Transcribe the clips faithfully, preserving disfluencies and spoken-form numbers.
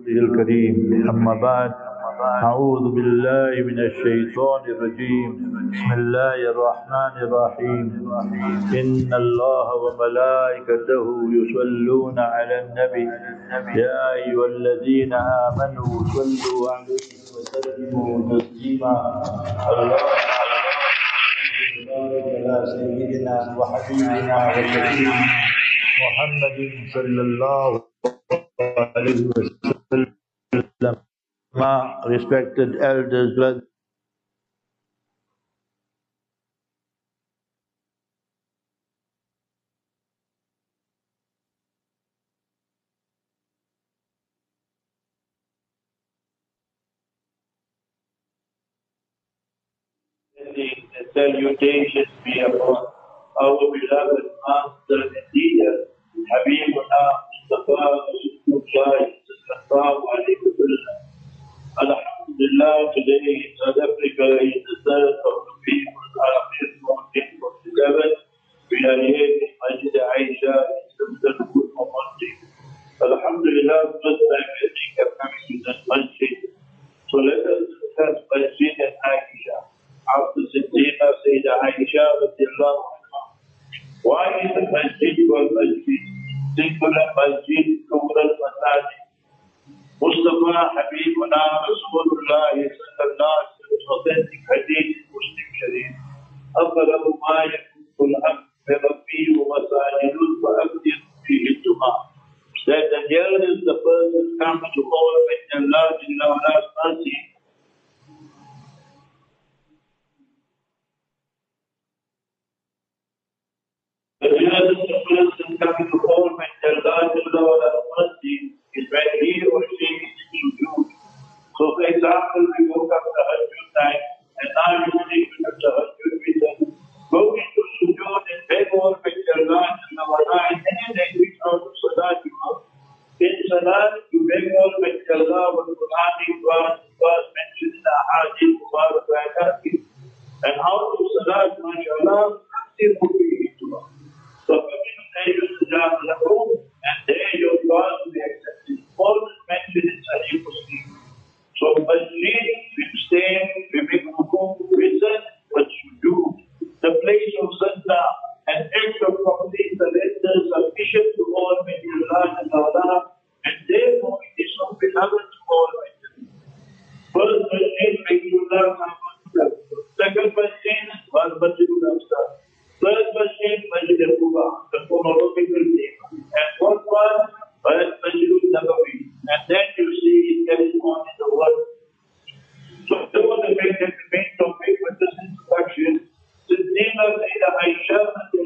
الكريم. أما بعد، أعوذ بالله من الشيطان الرجيم. بسم الله الرحمن الرحيم. إن الله وملائكته يصلون على النبي يا أيها الذين آمنوا صلوا عليه وسلموا تسليما. اللهم بارك على سيدنا وحبيبنا وشفيعنا محمد صلى الله عليه وسلم. My respected elders, brothers, the salutations be upon our beloved Master and Leader, Habibuna Mustafa Rasulullah sallallahu alayhi wa sallam. Alhamdulillah, today in South Africa is the third of the people's Arabic fourteen forty-seven. We are here in Masjid Aisha in Samsonpur Masjid. Alhamdulillah, first time I think I'm coming to that Masjid. So let us discuss Masjid and Aisha. After Siddiqa Sayyidah Aisha radiallahu anha. Why is the Masjid called Masjid? Singular Masjid, plural Masajid. Mustafa Habibuna Rasulullah sallallahu alaihi wasallam, authentic hadith in Muslim Sharif. أقرب ما يكون الأمر بربي ومساجد فأكثر فيه الدعاء. That the nearest the person comes to all with Allah Jalla wa Ala's mercy. The nearest the person coming to all with Allah Jalla wa Ala's mercy is when he or she is in sujood. So for example, we woke up the Tahajjud time and now you see the Tahajjud with them. Go into sujood and beg all with Allah Jalla wa Ala in any language out of Salat you have. In Salat, you beg all with Allah wa Qur'ani was mentioned in the Ahadith Mubarak wa Akaki. And how to Salat, mashallah, Aksir Mubi Dua. So coming to Ayyul Sajjad Lahum, and there your dua will be accepted. All is mentioned in Sahih Muslim. So Masjid, we stand, we make hukum, listen, but sujood. The place of sajda and act of complete surrender sufficient to all with Allah and Allah, and therefore it is so beloved to all with them. First Masjid, Regulullah, second Masjid, was Masjidul Aqsa. Third Masjid, Masjid al-Quba, the chronological name. And fourth one, Masjidul Nabawi. And then you see it carries on in the world. So there was a main, main topic with this introduction. Siddiqa Sayyidah Aisha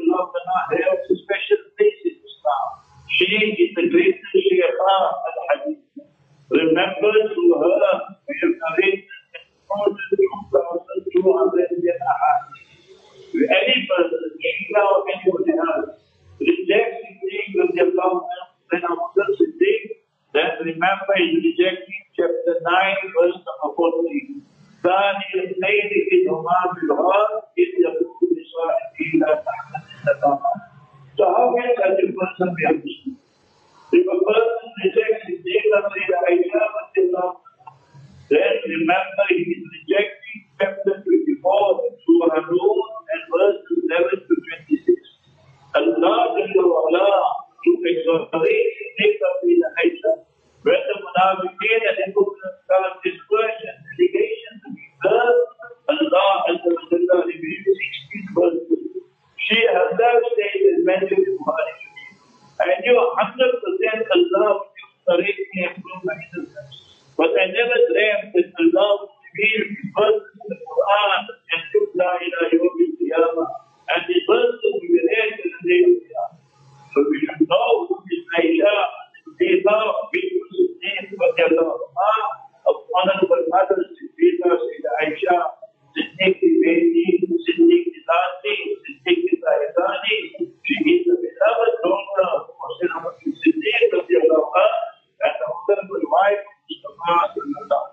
has a special place in Islam. She is the greatest Shaykha al-Hadith. Remember, through her, we have narrated more than two thousand two hundred ahadith. Any person, Shaykha or anybody else, rejects Siddiq radiallahu anhu, then after Siddiq, then remember he's rejecting chapter nine, verse number fourteen. ثاني اثنين إذ هما في الغار إذ يقول لصاحبه لا تحزن إن الله. So how can such a person be a Muslim? If a person rejects Siddiq Sayyidah Aisha radiallahu anha, then remember he is rejecting chapter twenty-four, Surah Nur, and verse eleven to twenty-six. Allah Jalla wa Ala to exonerate Siddiq Sayyidah Aisha, when the Munafiqeen and hypocrites start dispersion and allegation to be heard, Allah Azza wa Jalla revealed sixteen verses. She herself says is mentioned in Bukhari Sharif. I knew one hundred percent Allah would exonerate me and prove my innocence. But I never dreamt that Allah would reveal these verses in the Quran and took La ilaha yawmil qiyamah. And these verses will be read till the day of Qiyamah. So we should know who is Aisha, Siddiqa, bint Siddiq, radiallahu anha, of honorable mother, Siddiqa, Sayyidah Aisha, Siddiq the Beti, Siddiq the Zati, Siddiq the Zahidani. She is the beloved daughter of Muhammad Siddiq, radiallahu anha, and the honorable wife of Mustafa sallallahu.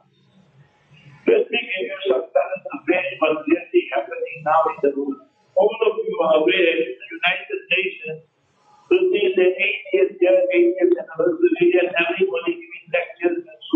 Let me give you some current affairs what's really happening now in the world. All of you are aware the United Nations will be the eightieth year, eightieth anniversary, and everybody giving lectures and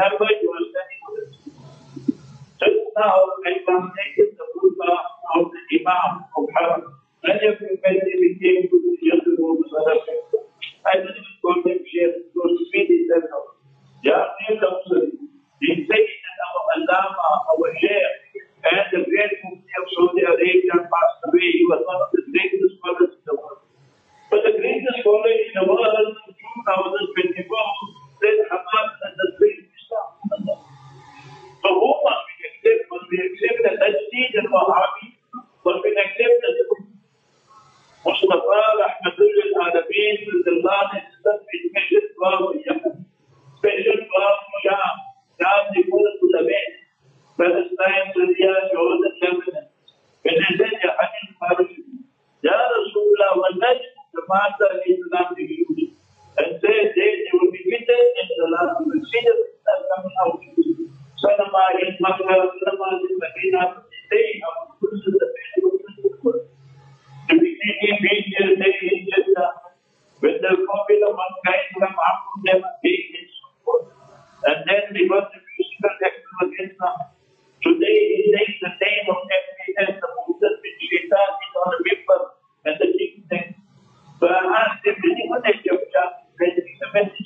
remember you are standing with us. Just now, I translated the khutbah of the Imam of Haram. Many of you when they became to the years ago to South Africa. I didn't call them share, those speeches and all. Yeah, they come to the Sayyid and our Allama, our Shaykh, and the great Mufti of Saudi Arabia passed away. He was one of the greatest scholars in the world. But the greatest scholar in the world in two thousand twenty-four said Hamas has the great Islam. So who must we accept? Must we accept the Tajdeed and Wahhabi? Must we accept the Mustafa Rahmatullah al-Alameen with the Lord and special dua for Yemen, special dua for Sham, Sham the first to the West, Palestine, Syria, Jordan, Lebanon. When they said, Ya Hajj Farsh, Ya Rasulullah, one night, the Master is not the youth. And say, they, they will be fitted in the last, will see the Islam coming out. Sanama in Makkah, Sanama in Medina, they have put the best of the world. The beginning media day in Jeddah, when the popular mankind come up to them and they in support. And then they got the musical action against them. Today he takes the name of M P S, the Muslim bin Shaitan is on the paper and the king thing. So I asked him, did you want to jump up? Then he a message.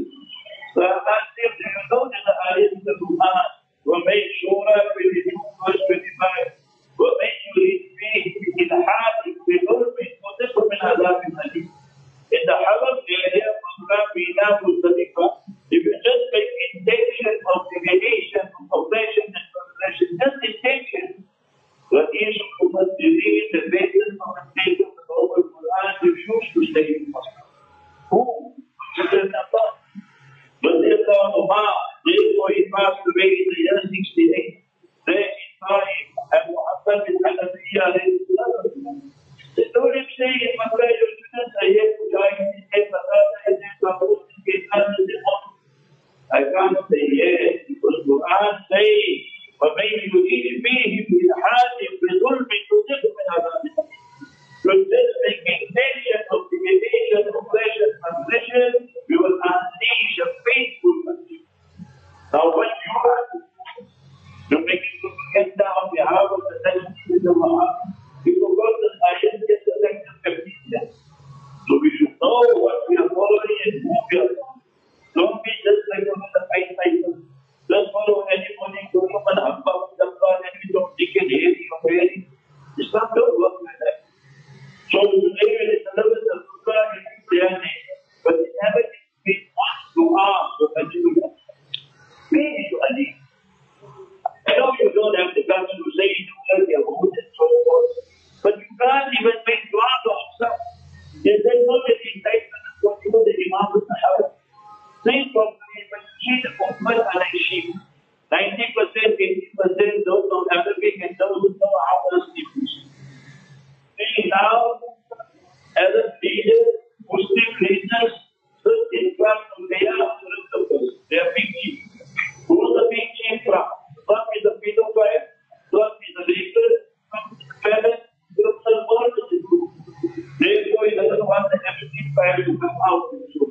So I asked him, do you know that the ayat of the Quran were made Surah twenty-two, verse twenty-five? Were made you read in the heart, in the world, in the Azab al-Nabi. In the Haram area, Muslim Bina Muzdalifa, if you just make intention of divination, of oppression and transgression, just intention, the issue of must be read the basis of the state of the Holy Quran refused to stay in Muslim. Who? Muslim Abba. But they thought, Omar, therefore he passed away in the year sixty-eight. There in Taif, and Muhammad bin Hanafiya alayhi salam. They told him, say, in Makkah, your students are here to join in the Masada and then Kabul in the Islam and the Muslim. I can't say yes, because Quran says, وَمَنْ يُرِيدْ فِيهِ بِالْحَادِ بِظُلْمٍ يُذِقْهُ مِنْ عَذَابٍ أَلِيمٍ. So this indignation of divination, oppression, transgression, we will unleash a faithful country. Now what you have to make it get down the behalf of the Tajdeed of Allah, we forgot that ayat gets the second fifteen. So we should know what we are following and who we are following. Don't be just like on the fight cycle. Just follow anybody, go to an Abba, and we don't take it here or there. Islam don't work like that. So today when it's a little bit of Quran, it's their name. But it never been one to ask for a Jew. Maybe to Ali. I know you don't have the guts to say you tell your vote and so forth. But you can't even make dua to yourself. There's no indictment of what you know the Imam of the Haram. Same properly, but you see the Ummah are like sheep. ninety percent, eighty percent, those know Arabic and those who know how to speak. See now, as a leader, Muslim leaders stood in front of their principles. They are big chief. Who is the big chief from? One is the pedophile, one is the leader, one is the parent, one is the world. Therefore, he doesn't want the empty fire to come out.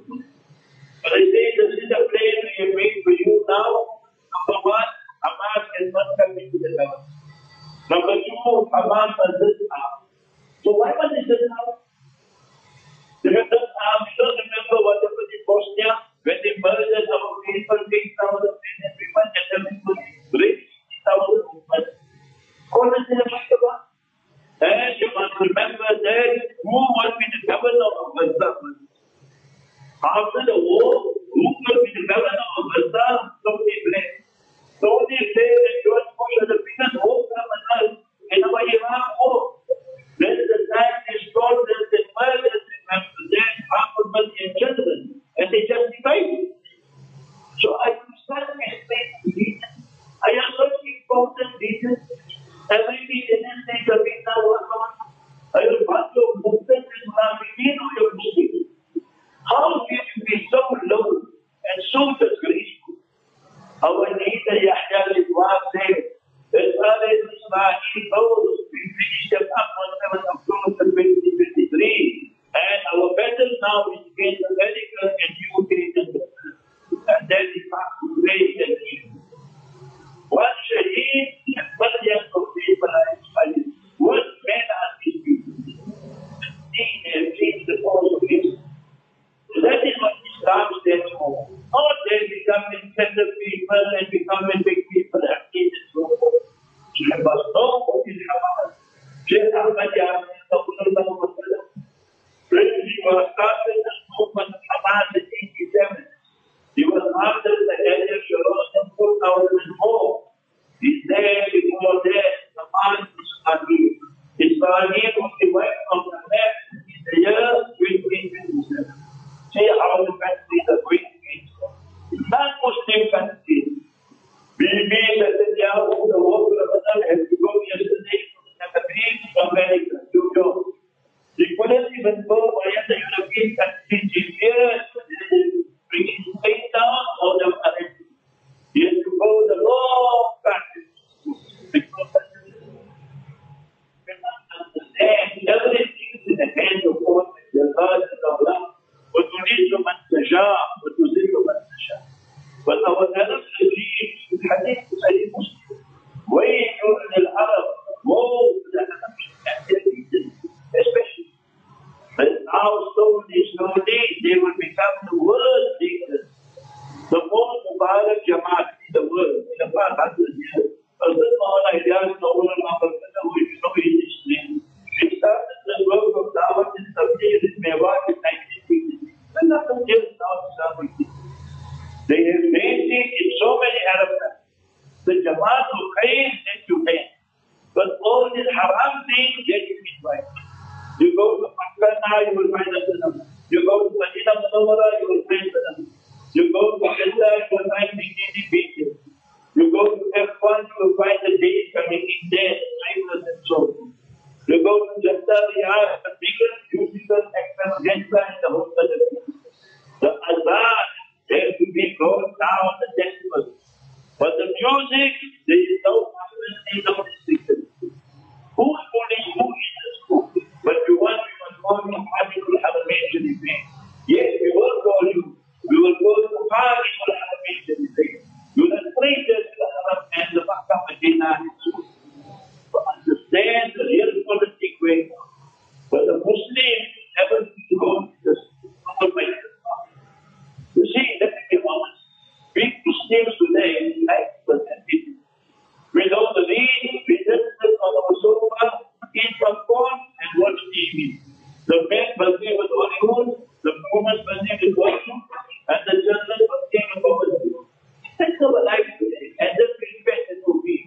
But I say, this is a place we have made for you now. Number one, Hamas has not come into the government. Number two, Hamas has this arm. So why was it this arm? If it does arm, you don't remember what happened in Bosnia when they murdered our people, eight thousand people, and everybody raped sixty thousand people. What is it about? And you must remember that who will be the governor of Gaza? After the war, who will be the governor of Gaza? Saudi blamed. Saudi said that George Bush was the biggest war criminal in our Iraq war. Then the time they stole them, they murdered them, and then half a million children, and they justified it. So I understand my state religion. I am not important religion. Every religion is a big now. I will want your movement and Muhammadin or your Muslim. How can you be so low and so disgraceful? Our leader Yahya al-Islam said, as far as Ismail goes, we finished them up on seventh of October twenty twenty-three. And our battle now is against America and U K and then the great achievement. One shaheed and one young people are inspired. What men are these people? They have changed the course of history. So that is what Islam stands for. Not they become intelligent people and become big people and keep it so forth. So you must know what is Hamas. Shaykh Ahmad Yassin, he was started the movement of Hamas in eighty-seven. He was after the Hajj of Jerusalem two thousand four. He's there before that. Hamas is Israel. Israel was the wife of the map in the year twenty twenty-seven. See how the countries are going against them. Non-Muslim countries. B B Netanyahu, the war of the has to go yesterday to the America, New York. They couldn't even go via the European countries in years, bringing Spain down or the currency. He has to go the long practice. Because they cannot understand everything is in the hands of God, the God and Allah. وتريد من تشاء وتذل من تشاء. But our Arab regime, the hadith is very Muslim. ويل للعرب, woe to the Arabs, especially. But now slowly, slowly, they will become the world leaders. The most Mubarak Jamaat in the world, in about one hundred years. A little more ideas, no one number, no history. It started the work of Dawat in Tabligh in Mewat in nineteen fifty. And nothing else now Islamic. They have made it in so many Arab countries. The Jamaat of Khair that you can. But all these haram things, they will be right. You go to Makkah now, you will find a Sunnah. You go to Medina Munawwara, you will find Sunnah. You go to Jeddah, you will find bikini beaches. You go to F one, you will find the days coming in there, timeless and so on. You go to Jeddah, Riyadh, the biggest musical extravaganza in the whole country. The azan, there to be brought down the decibels. But the music, there is no possibility, no restriction. Who's pulling who in the school? But you want, we must go to Hajj will have a major event. Yes, we will call you. We will go to Hajj will have a major event. You will treat us to the Arab and the Makkah Medina and so on. To understand the real politic way. But the Muslims never go to the school by themselves. You see, let me be honest. We Muslims today like percentages. We know the need, we just sit on our sofa, eat popcorn, and watch T V. The men busy with Hollywood, the women busy with Bollywood, and the children busy with Bollywood. That's our life today. And just respect it to be.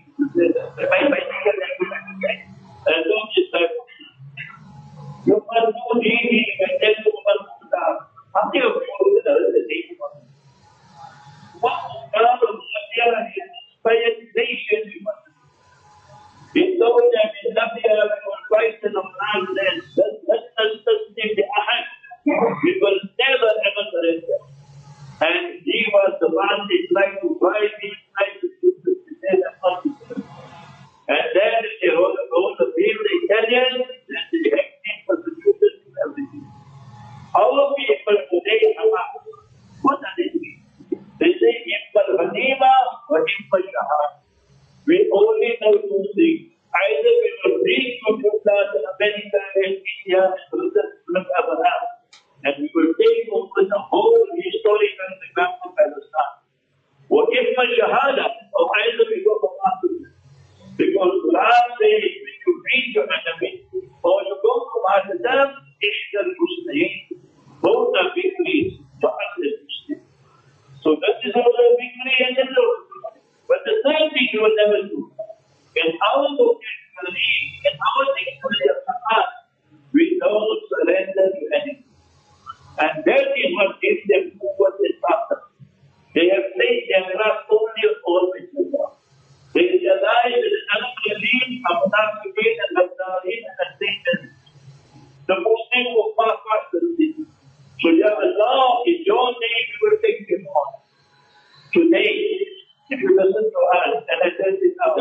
And don't just like, you must do T V and then you must do that. How do you feel with the other day? What kind of inspired nation you must be? We told them in Zambia we were fighting on land then. Let's just take the ahad. We will never ever surrender. And he was the one that tried to drive me, tried to do this, and and then they wrote about the people, the Italians, and the acting persecutors and everything. Our people today, what are they doing? They say, Iqbal Ghanima or Iqbal Shahad. We only know two things. Either we will reach to Bhutan, America, and India, and Britain, and Abraham, and we will take over the whole historical map of Palestine. Or Iqbal Shahada, or either we go for Africa. Because Quran says, when you reach your enemy, or you go to Martyrdom, Ishtar Husnayn. Both are victories for us as Muslims. So that is our victory and the Lord. But the third thing you will never do. In our vocabulary, in our dictionary of Quran, we don't surrender to anything. And that is what gives them what they suffer. They have placed their trust only on Allah. They realize that the Al-Qaleen, Abnaqibin, and Abdarin, and Satan, the Muslim will pass past the city. So, Ya Allah, in your name, we will take them on. Today, if you listen to us, and I said this now,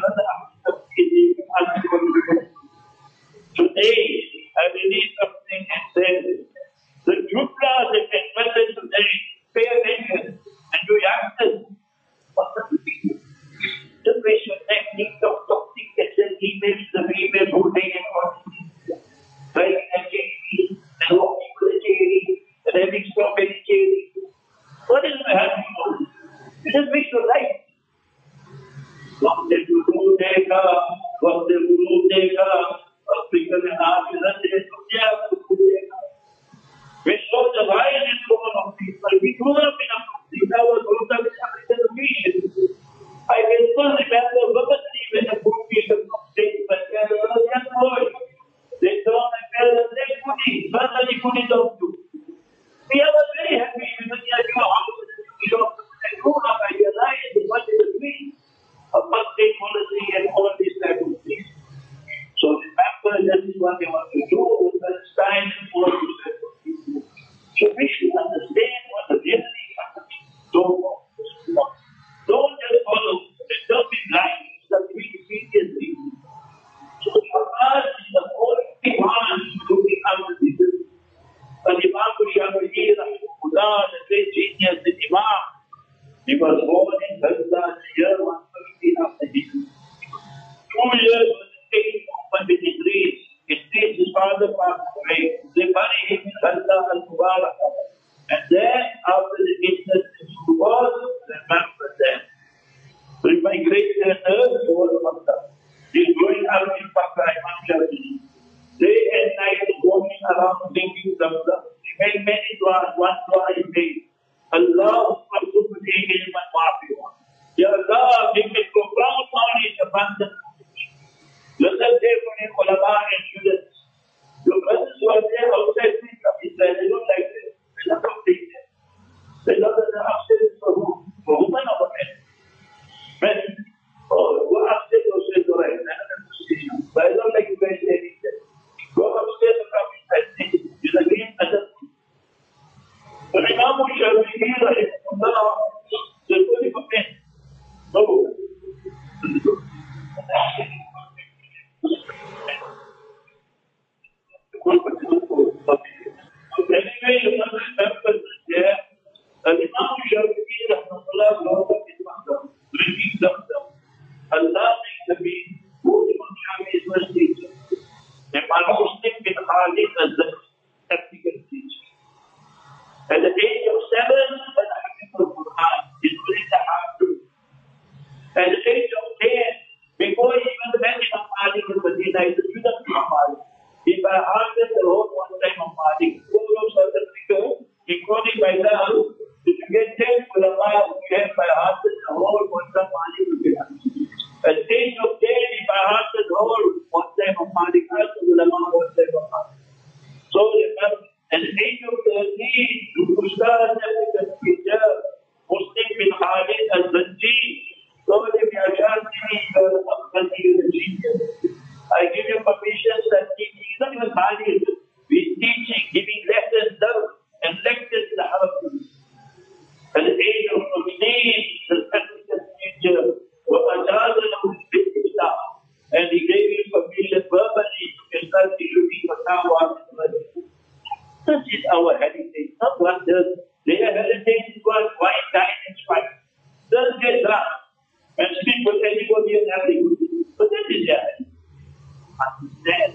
today, I believe something and said, the Jupla that can message today, pay attention, and you youngsters, strawberry cherry. What is my happy for? It just makes you right. वक्त गुरु देगा, वक्त गुरु देगा, Africa ने आज रचे दुनिया को देगा. We saw the rise in common of people. We grew up in a country that was brought up in African region. I can still remember vividly when the group people from state but there was a young boy. They saw my parents, they couldn't, suddenly couldn't talk to. We are very happy because we are your house. We don't grow up, I realize what it is mean. A birthday policy and all these type of things. So remember, that is what they want to do with the time and all these type of things. So we should understand what the reality is. Don't, don't just follow. Don't be blind. Just be seriously. So Shabbos is the only one to be understood. But Imam Shafi'i, Rahimahullah, the great genius, the Imam, he was born in Gaza in the year one fifty after Hijrah. Two years was the age of Pandit Idris. Idris, his father passed away. They buried him in Gaza al-Mubarakah. And then, after the incident was, remember them. So he migrated their nerves over Makkah. He's growing up in Makkah, Imam Shafi'i. Day and night walking around thinking Zamzam. He made many du'as. One dua he made. Allah, Ya Allah, give me profound knowledge, abundant knowledge. Let us say for the ulama and students. Your brothers who are there outside Israel, they don't like this. They don't take this. They don't have the upstairs for whom? For women or for men? Men. Oh, go upstairs or say to right. But I don't like you guys saying that. Go upstairs and come inside. You agree? So Imam Shafi'i, Rahimahullah, they put it for men. No. Anyway, you must remember there, that Imam Shafi'i, Rahimahullah, brought up in Makkah, drinking Zamzam. Allah makes the being who Imam Shafi'i is first teacher. Imam Muslim bin Khalid as-Zakat teacher. At the age of seven, when I have the Quran, he's doing the Hafid. At the age of ten, before he even went in Malik in Medina, he's a student of Malik. He by heart the whole one time of Malik. All of South Africa, including myself, if you get ten ulama who have by heart the whole one time of Malik. At the age of ten, he by heart the whole one time of Malik, also ulama one time of Malik. So remember, at the age of thirteen, Ustaz as a teacher, Muslim bin Khalid al-Zanji, told him, Ya Shafi'i, is a genius. I give you permission that teaching, he's not even Khalid. He's teaching, giving lessons and lectures in the Arab. At the age of fifteen, the African teacher, and he gave him permission verbally to start issuing fatwa. This is our heritage, not what does. Their heritage is what wine, dine, and strike. Doesn't get drunk and sleep with anybody and everything. But that is their heritage. Understand?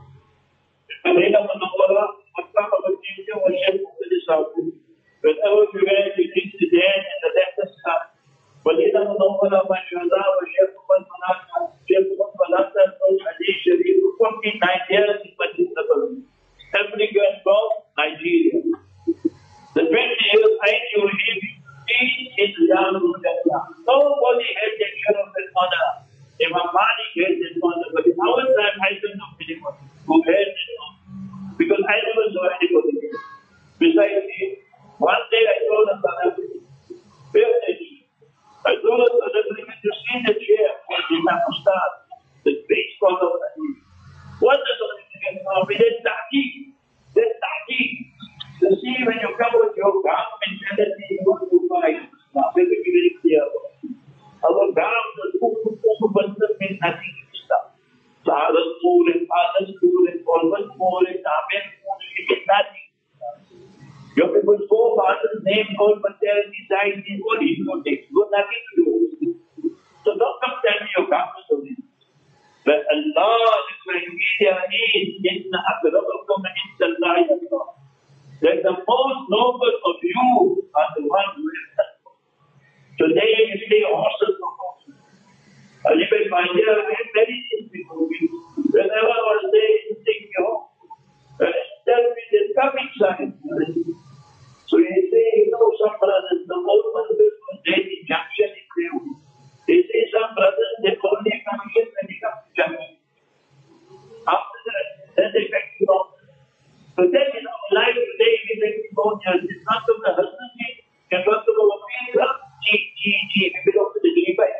Whenever we went, we reached the end and the left us up. Walida Munawwara, mashallah, wa Shaykh Muhammad Manaka, Shaykh Muhammad Malaka, Hadith Sharif, forty-nine years in Madinah. Africa and Gulf, Nigeria. The twenty years I knew him, he is Riyadul Jannah. Nobody had that kind of an honor. Imam Malik had that honor, but in our time, I don't know anyone who had it honor. Because I never saw anybody. Besides me, one day I told a South African, pay attention. I told a South African to see the chair of the Imam Ustad, the great scholar of Hadith. What does South African know? We did tahqiq. There's tahqiq. To see when you come with your Gam mentality, you want to fight. Now, let me be very clear. Our Gam, the two person means nothing to stop. Sahadas poor and fathers poor and Colbert poor and Amen poor, it means nothing. Your people's forefathers' name called, but there is died in what he will take. You got nothing to do with it. So don't come tell me your Gam story. But Allah, the criteria is, Inna akramakum inda Allahi Allah. that the most noble of you are the ones who have taqwa. Today you see horses for horses. I live in my year, I have many things before me. Whenever I was there, you think, you know, uh, tell me the coming sign. So you say, you know, some brothers, the whole one will daily junction is there. They say some brothers, they only come here when they come to junction. After that, then they back to home. So then, you know, life today, we make people, it's not from the husband, and not from our people, G, G, G, we belong to the G by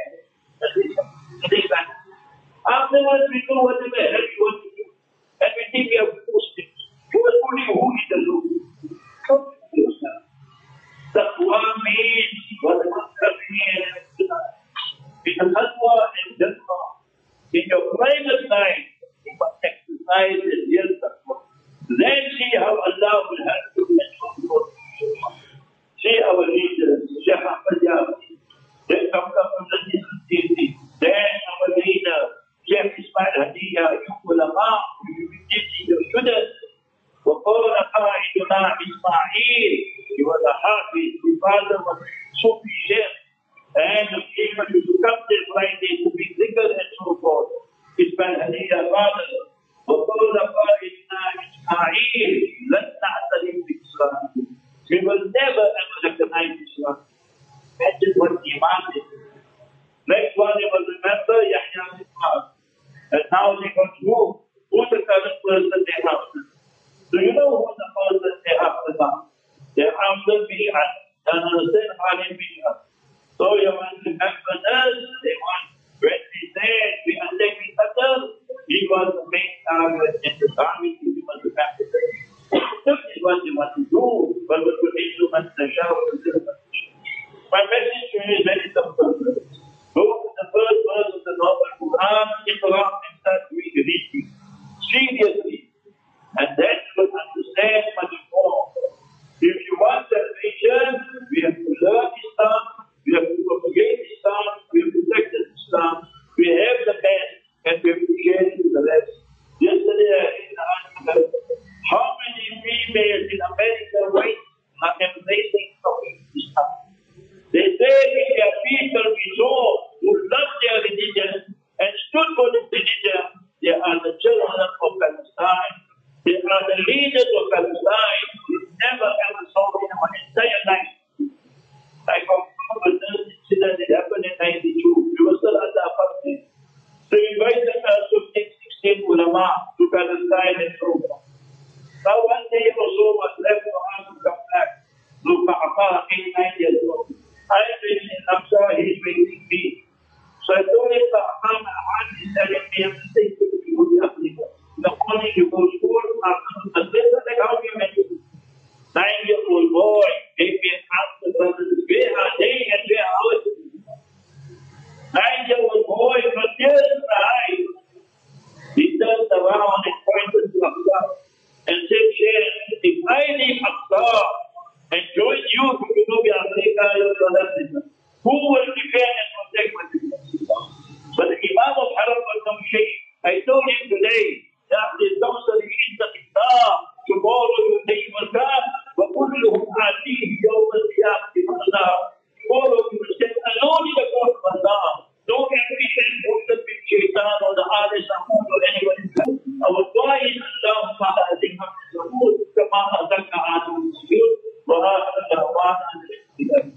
afterwards, we do whatever hell we want to do. And we think we are Muslims. Who is only who is the Lord? Come to yourself. Taqwa means what the Muslim means. In the Taqwa and Taqwa, in your private life, you must exercise the real Taqwa. Then see how Allah will help you and your See our leaders, Shaykh Ahmad Yafi. They come from the Nizam. Then our leader, Sheikh Ismail Hadiya, you ulama, you teach your students. وقال قائدنا إسماعيل, he was a hafiz, his father was Sufi Sheikh, and even to come there Friday to be zikr and so forth. Ismail Hadiya father, وقال قائدنا إسماعيل, لن نعترف بإسلام. We will never ever recognize Islam. That is what Iman is. Next one, you will remember Yahya Sifar. And now they got to move. Who's the current person they have? Do you know who the person they have now? They have the Bi'at. And understand Halim Bi'at. So you want to remember us. They want, when we said we are taking others, he was the main target in the army. He was the capital. This is what you want to do. But we put instruments to show. My message to you is very simple. Go to the first verse of the novel Quran, Iqra, and start reading seriously. And then you will understand much more. If you want salvation, we have to learn Islam, we have to propagate Islam, we have to practice Islam, we have the best, and we have to share it to the rest. Yesterday I read the article, how many females in America wait are embracing Islam? They say if there are people we saw who love their religion and stood for this religion, they are the children of Palestine. They are the leaders of Palestine. We never ever saw in our entire life. Like a this incident that happened in ninety-two. We were still under apartheid. So we invited us fifteen, sixteen ulama to Palestine and so on. Now one day or so was left for us to come back. Look, Papa, eight, nine years old. I'm waiting in Aqsa, he's waiting me. So I told him that I'm telling me everything to go to Africa. In the morning you go to school, after the day, like how do you make it? Nine-year-old boy, gave me an answer, brothers, where are they and where are ours? Nine-year-old boy, from tears in the eyes, he turned around and pointed to Aqsa and said, Sheikh, if I leave Aqsa and join you to Junubi Africa, who will defend and protect my people? But the Imam of Haram will come Shaykh. I told him today that the Dawsari in the Islam, tomorrow you take Makan, but Kulluhum Atihi Yawm al-Qiyamah Imanah. Tomorrow you will stand alone in the court of Allah. No apprehend Muslim with Shaitan or the Alis Ahmad or anyone. Our dua is Allahumma Azim Hamd Kama Azaka Adam Sujud. وهذا دعوانا للاستقامة.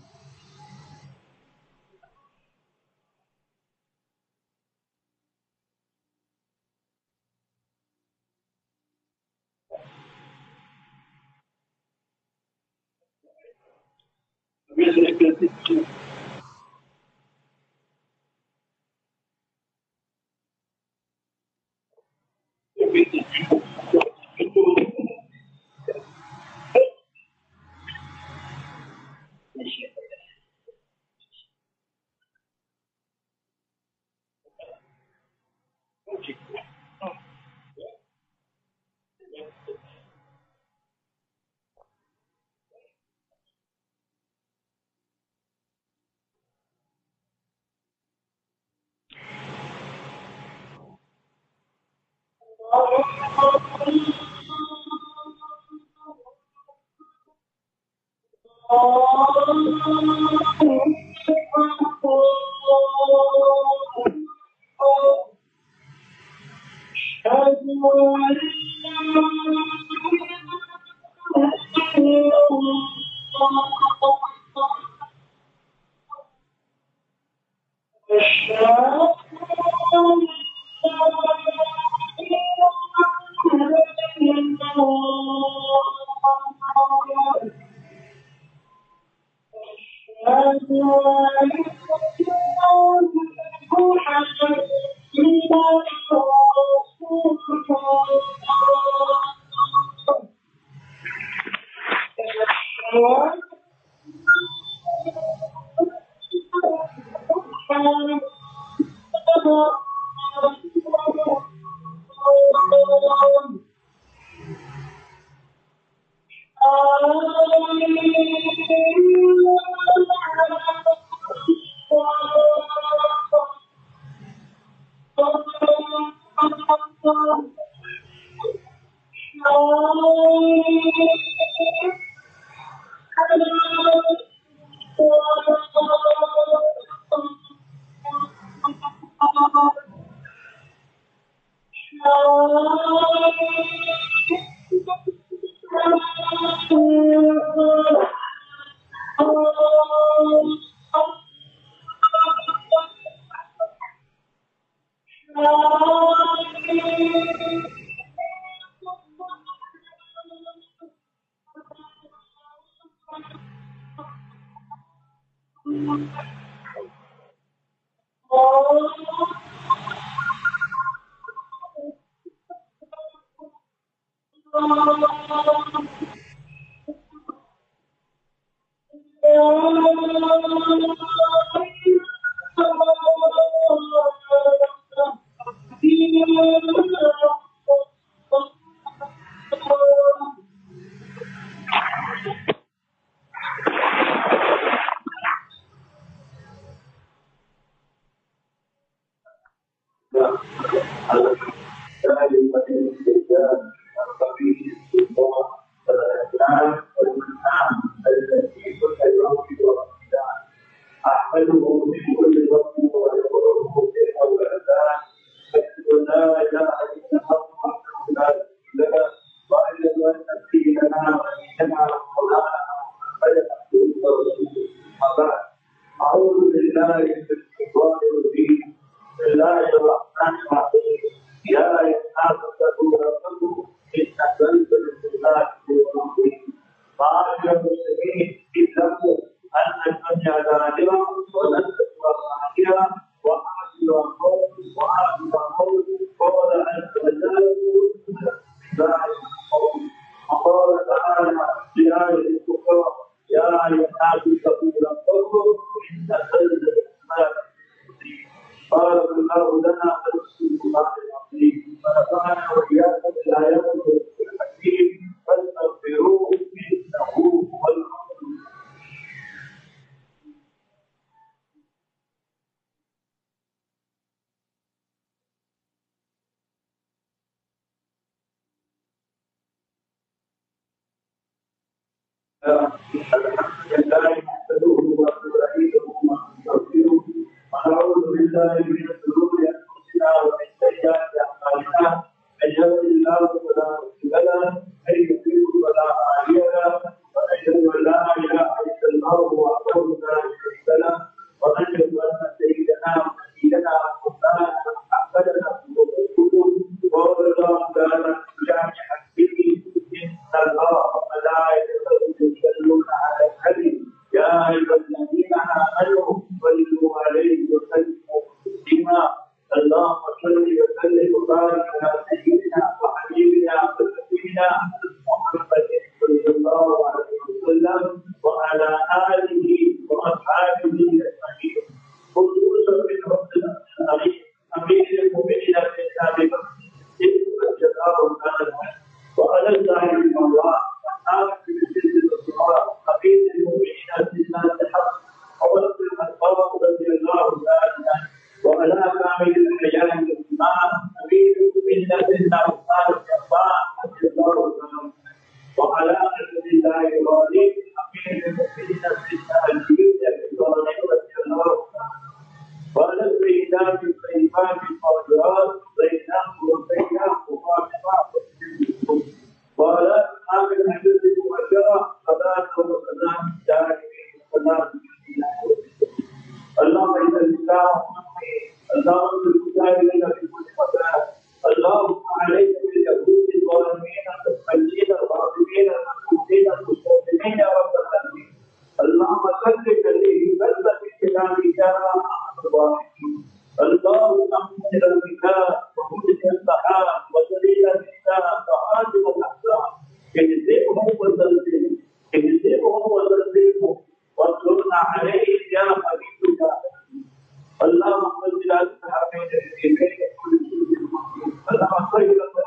اللهم إن الإسلام اللهم بالكتاب لنا في كل مكان اللهم عليك باليهود الظالمين المستبدين الغاضبين المسلمين المستوطنين يا رب العالمين اللهم سلم الذي بلغ في كتابك يا ارحم الراحمين اللهم انزل الكتاب ومنزل السحاب وسبيل الحساب وعاجل الاحزاب اهزمهم وزلزلهم اهزمهم وزلزلهم وانصرنا عليهم يا حبيبك اللهم صل على محمد في بيت كل شيء اللهم صل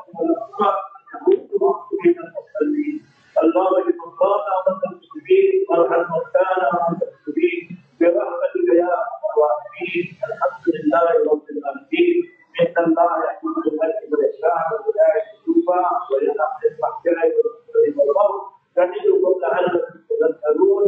اللهم اجعل موتانا وموتى المسلمين وارحم موتانا وموتى المسلمين برحمتك يا ارحم الراحمين الحمد لله رب العالمين ان الله يحكم بالعدل والاحسان وايتاء القربى وينهى عن الفحشاء والمنكر والبغي يعظكم لعلكم تذكرون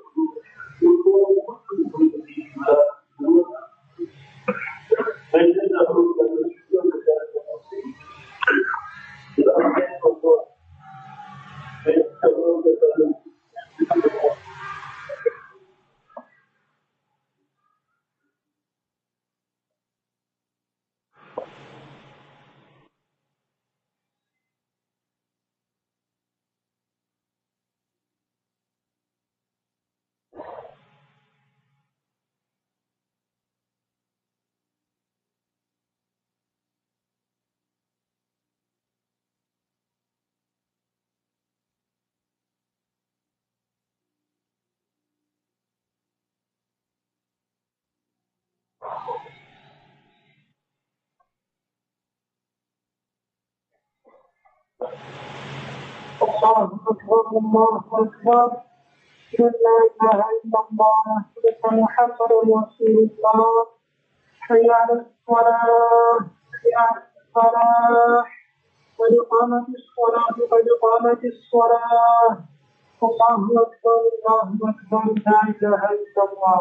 الله أكبر الله أكبر لا إله إلا الله أشهد محمد رسول الله حي على الصلاة حي على الصلاة قد قامت الصلاة قد قامت الصلاة الله أكبر الله أكبر لا إله إلا الله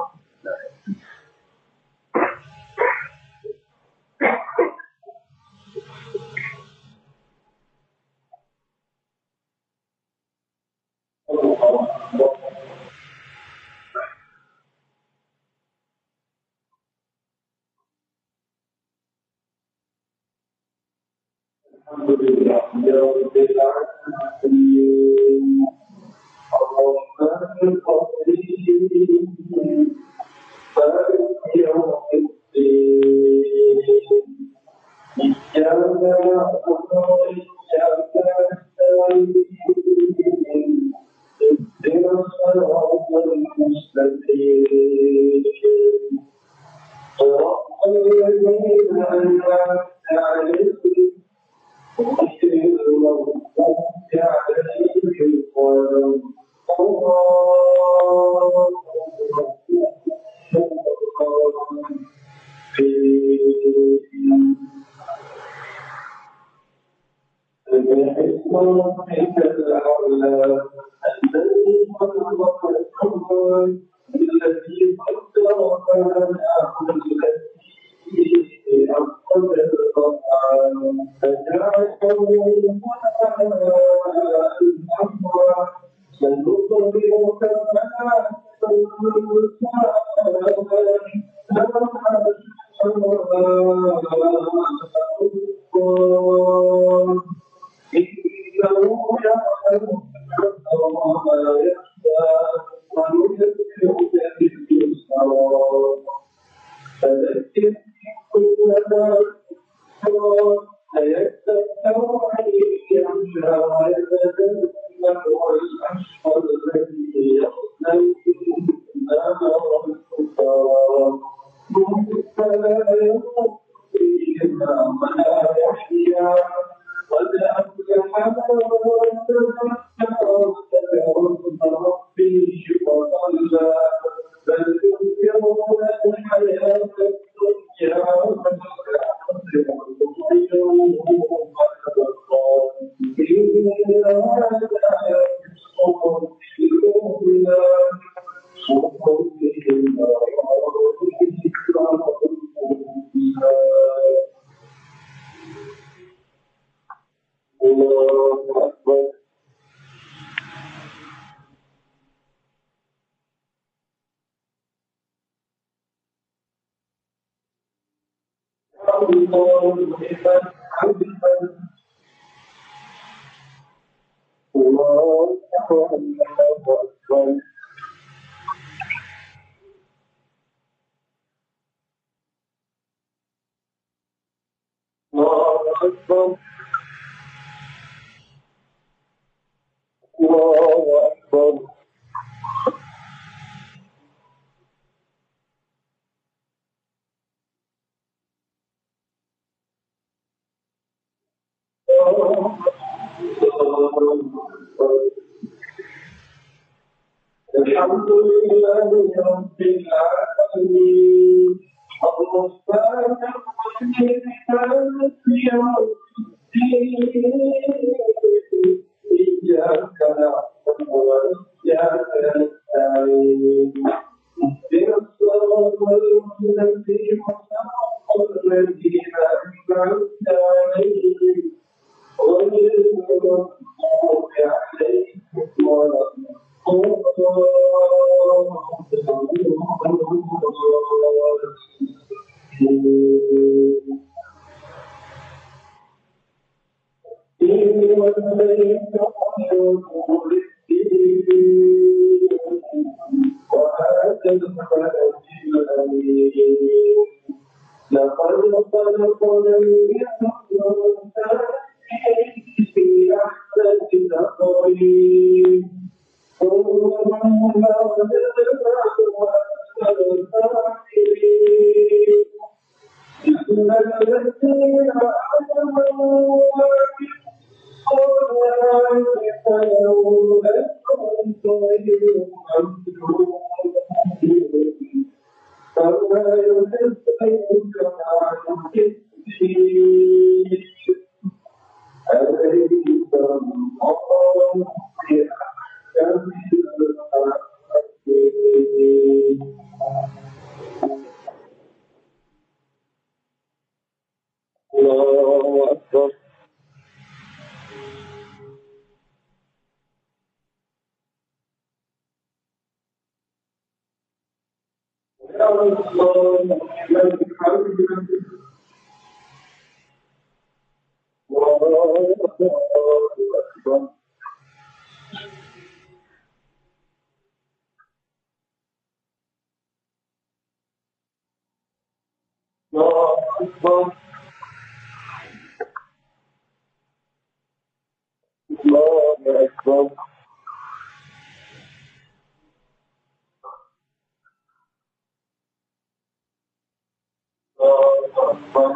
الحمد لله رب العالمين الرحمن الرحيم مالك يوم الدين إياك نعبد وإياك نستعين اهدنا الصراط المستقيم صراط الذين أنعمت عليهم غير المغضوب عليهم ولا الله لمن حمده الله أكبر الله أكبر الله أكبر الله أكبر الحمد لله رب العالمين الرحمن الرحيم مالك يوم الدين إياك نعبد وإياك نستعين اهدنا الصراط المستقيم صراط الذين أنعمت عليهم غير المغضوب عليهم ولا لقد خلقنا الإنسان في أحسن تقويم ثم رددناه أسفل سافلين إن الذين آمنوا وعملوا الصالحات فلهم خير ممنون فما يحبك عن الكثير أليس الله الله أكبر الله أكبر الله أكبر الله أكبر الله أكبر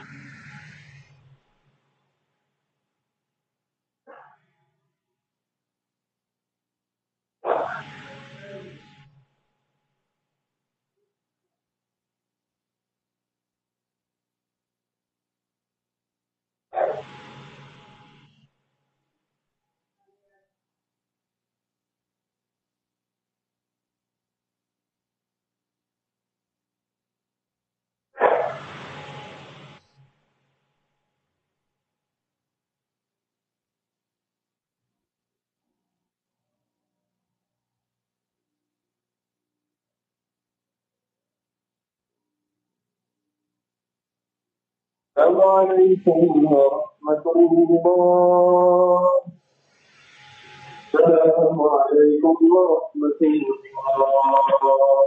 السلام عليكم ورحمة الله السلام عليكم ورحمة الله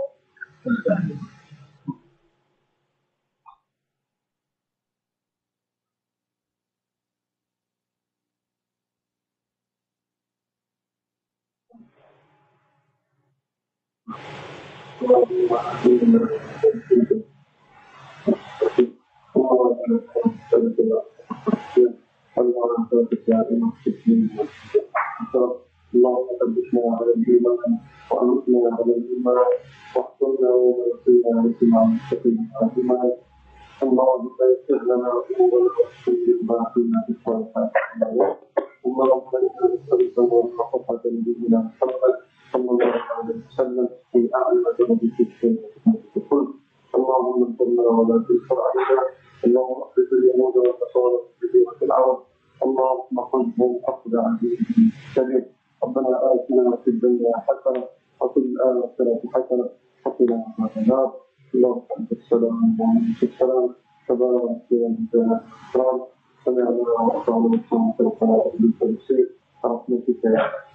اللهم ثبتنا على الإيمان وأمتنا على الإيمان واحفظنا وباركنا عليكم عن المستقيم الإيمان اللهم يسر لنا أمورنا واغفر ما فينا بالصالحات اللهم إنا نسألك الموافقة لنبينا محمد صلى الله عليه وسلم في أعلى درجة الكل اللهم انصرنا ولا تنصر علينا اللهم اخرج اليهود والنصارى في العرب اللهم خذهم أخذ عزيز شديد ربنا آتنا في الدنيا حسنة وفي الآخرة حسنة وقنا عذاب النار اللهم أنت السلام ومنك السلام تبارك أنت رب سمعنا وأطعنا وصمت ربنا برحمتك يا